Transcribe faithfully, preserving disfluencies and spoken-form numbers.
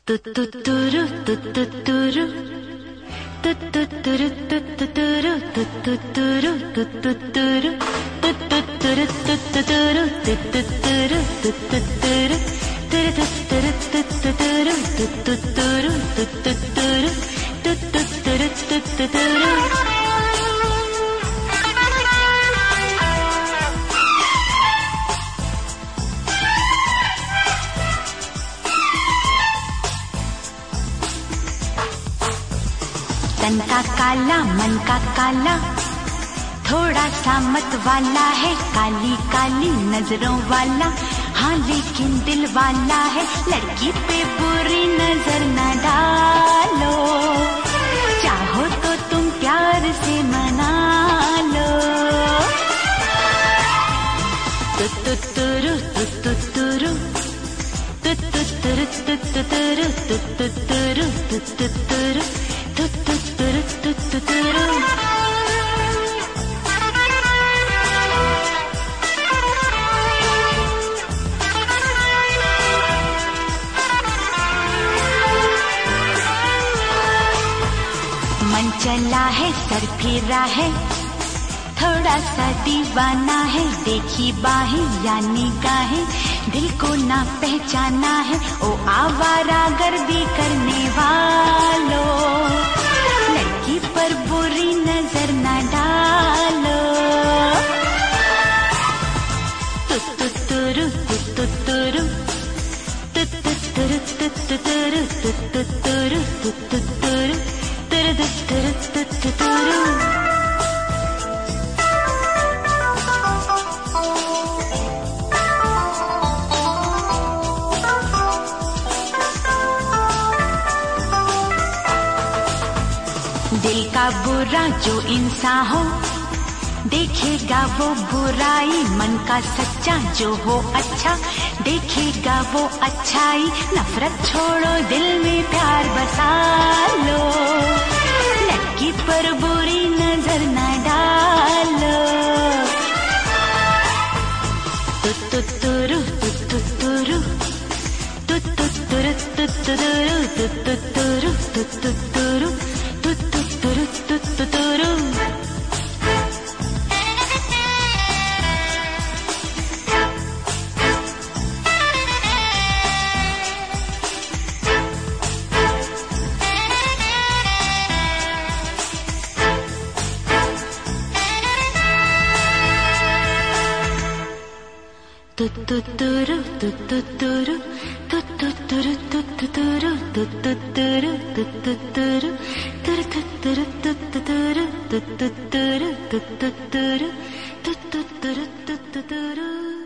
Tututuru, tututuru, tututuru, tututuru, tututuru, tututuru, tututuru, tututuru, tututuru, tututuru, tututuru, tututuru, tututuru, tututuru, tututuru, tututuru. तन का काला मन का काला, थोड़ा सा मत वाला है, काली काली नजरों वाला, हाँ लेकिन दिल वाला है। लड़की पे बुरी नजर न डालो, चाहो तो तुम प्यार से मना लो। तुतुतुरु तुतुतुरु तुतुतुरु तुतुतुरु तुतुतुरु तुतुतुरु तुतुतुरु तुतुतुरु। मन चला है सर फिरा है, थोड़ा सा दीवाना है, देखी बाहें या निगाहें, दिल को ना पहचाना है। ओ आवारा गर्दी करने वालों, लड़की पर बुरी नजर ना डालो। तुतुतुरु तुतुतुरु तुतुतुरु तुतुतुरु तुतुतुरु तुतुतुरु तुतुतुरु तुतुतुरु। दिल का बुरा जो इंसान हो, देखेगा वो बुराई, मन का सच्चा जो हो अच्छा, देखेगा वो अच्छाई। नफरत छोड़ो दिल में प्यार बसा लो, लड़की पर बुरी नजर न डालो। तुतुतुरु तुतुतुरु तुतुतुरु तुतुतुरु तुतुतुरु तुतुतुरु तुतुतुरु तुतुतुरु। Tututuru, tututuru, tututuru, tututuru, tututuru, tututuru, tututuru, tututuru, tututuru, tututuru, tututuru, tututuru.